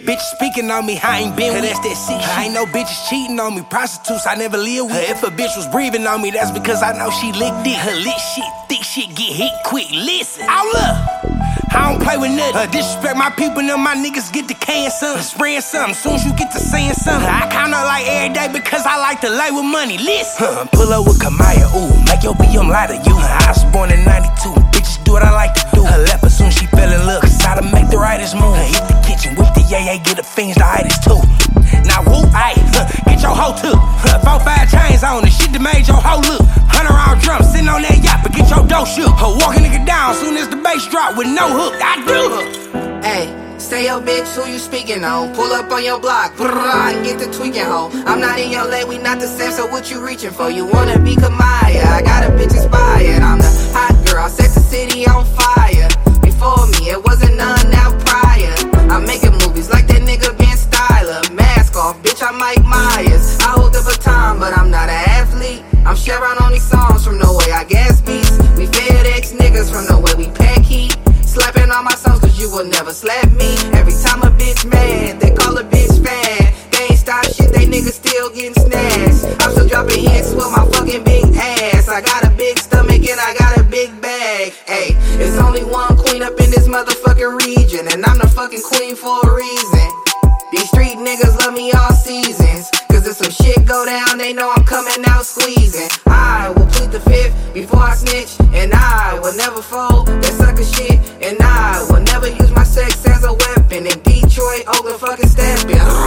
bitches speaking on me, I ain't been with. That's that sick shit. I ain't no bitches cheating on me, prostitutes I never lived with. If a bitch was breathing on me, that's because I know she licked it. Her lit shit, thick shit, get hit quick. Listen, all up. I don't play with nothing. Disrespect my people, and my niggas get to can something, spraying something. Soon as you get to saying something, I count up like every day because I like to lay with money. Listen, pull up with Kamaya, ooh, make your BM lie to you. I was born in 92, bitches do what I like to do. Her left as soon she fell in love, cause I done make the rightest move. Hit the kitchen, whip the yay, get the fiends, the itis too. Now whoop, ayy, get your hoe too. 4-5 chains on the shit that made your hoe look. 100 round drum, sitting on that yacht, but get your dough shook. Walking nigga down, soon as the bass drop with no hook, I do. Hey, stay your bitch, who you speaking on? Pull up on your block, and get the tweaking hoe. I'm not in your lane, we not the same, so what you reaching for? You wanna be Kamaya, I got a bitch inspired. I'm the hot girl, set the city on fire. Before me, it wasn't none now prior. I'm making movies like that nigga Ben Styler. Mask off, bitch, I'm Mike Myers. I hold the baton, but I'm not an athlete. I'm Sharon on these songs from the way I gas beats. We FedEx niggas from the way we pack heat. Slapping on my songs cause you will never slap me. Every time a bitch mad, they call a bitch fat. They ain't stop shit, they niggas still getting snatched. I'm still dropping hits with my fucking big ass. I got a big stomach and I got a big bag. Ayy, there's only one queen up in this motherfucking region, and I'm the fucking queen for a reason. These street niggas love me all seasons, cause if some shit go down, they know I'm coming out squeezing. I will plead the fifth before I snitch, and I will never fold that sucker shit, and I will never use my sex as a weapon. In Detroit, Oakland, fucking stepping.